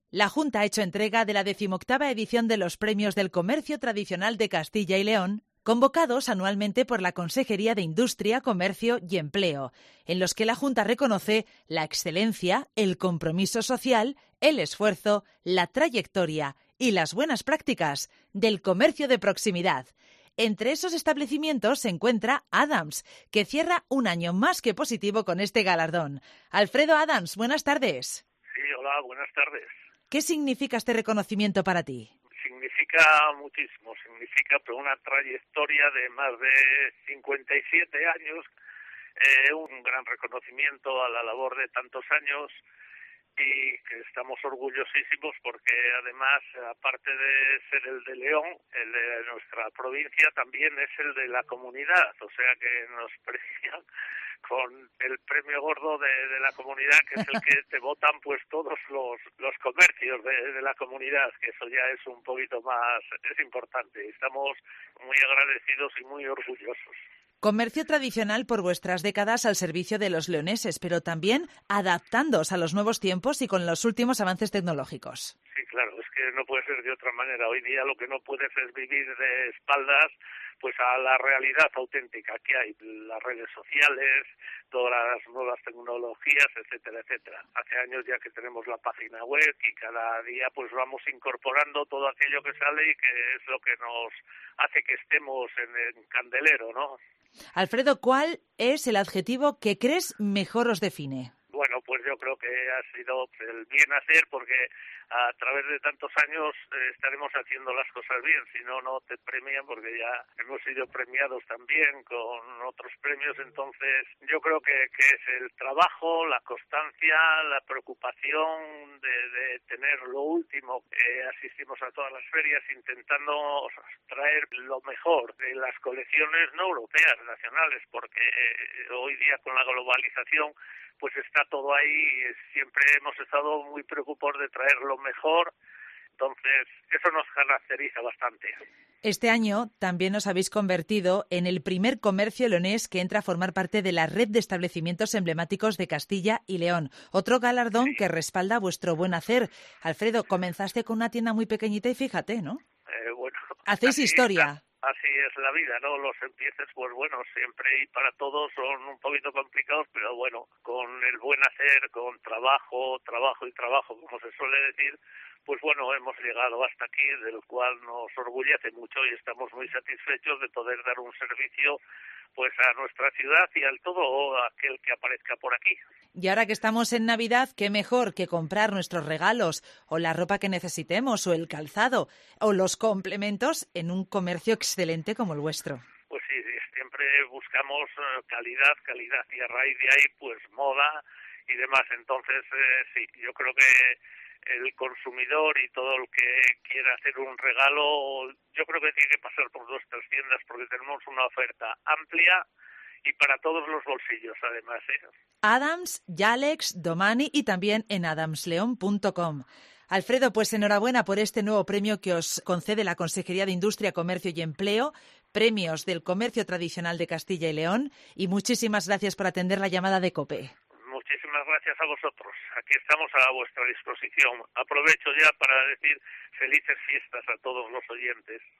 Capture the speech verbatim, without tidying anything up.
La Junta ha hecho entrega de la decimoctava edición de los Premios del Comercio Tradicional de Castilla y León, convocados anualmente por la Consejería de Industria, Comercio y Empleo, en los que la Junta reconoce la excelencia, el compromiso social, el esfuerzo, la trayectoria y las buenas prácticas del comercio de proximidad. Entre esos establecimientos se encuentra Adams, que cierra un año más que positivo con este galardón. Alfredo Adams, buenas tardes. Sí, hola, buenas tardes. ¿Qué significa este reconocimiento para ti? Significa muchísimo, significa pues, una trayectoria de más de cincuenta y siete años, eh, un gran reconocimiento a la labor de tantos años y que estamos orgullosísimos porque además, aparte de ser el de León, el de nuestra provincia también es el de la comunidad, o sea que nos premian con el premio gordo de, de la comunidad, que es el que te votan pues todos los los comercios de, de la comunidad, que eso ya es un poquito más, es importante. Estamos muy agradecidos y muy orgullosos. Comercio tradicional por vuestras décadas al servicio de los leoneses, pero también adaptándoos a los nuevos tiempos y con los últimos avances tecnológicos. Sí, claro, es que no puede ser de otra manera. Hoy día lo que no puedes es vivir de espaldas pues a la realidad auténtica que hay, las redes sociales, todas las nuevas tecnologías, etcétera, etcétera. Hace años ya que tenemos la página web y cada día pues vamos incorporando todo aquello que sale y que es lo que nos hace que estemos en el candelero, ¿no? Alfredo, ¿cuál es el adjetivo que crees mejor os define? Bueno, pues yo creo que ha sido el bien hacer porque a través de tantos años eh, estaremos haciendo las cosas bien, si no, no te premian porque ya hemos sido premiados también con otros premios, entonces yo creo que, que es el trabajo, la constancia, la preocupación de, de tener lo último. Eh, asistimos a todas las ferias intentando traer lo mejor de las colecciones no europeas, nacionales, porque eh, hoy día con la globalización pues está todo ahí, siempre hemos estado muy preocupados de traer lo mejor, entonces eso nos caracteriza bastante. Este año también os habéis convertido en el primer comercio leonés que entra a formar parte de la red de establecimientos emblemáticos de Castilla y León, otro galardón sí. que respalda vuestro buen hacer. Alfredo, comenzaste con una tienda muy pequeñita y fíjate, ¿no? Eh, bueno, hacéis así, historia. Así es la vida, ¿no? Los empieces, pues bueno, siempre y para todos son un poquito complicados, pero bueno, con el buen hacer, con trabajo, trabajo y trabajo, como se suele decir, pues bueno, hemos llegado hasta aquí, del cual nos orgullece mucho y estamos muy satisfechos de poder dar un servicio pues a nuestra ciudad y al todo aquel que aparezca por aquí. Y ahora que estamos en Navidad, qué mejor que comprar nuestros regalos o la ropa que necesitemos o el calzado o los complementos en un comercio excelente como el vuestro. Pues sí, sí, siempre buscamos calidad, calidad y a raíz de ahí pues moda y demás. Entonces eh, sí, yo creo que el consumidor y todo el que quiera hacer un regalo, yo creo que tiene que pasar por nuestras tiendas porque tenemos una oferta amplia y para todos los bolsillos, además, ¿eh? Adams, Yalex, Domani y también en adams león punto com. Alfredo, pues enhorabuena por este nuevo premio que os concede la Consejería de Industria, Comercio y Empleo, premios del Comercio Tradicional de Castilla y León, y muchísimas gracias por atender la llamada de COPE. Muchísimas gracias a vosotros. Aquí estamos a vuestra disposición. Aprovecho ya para decir felices fiestas a todos los oyentes.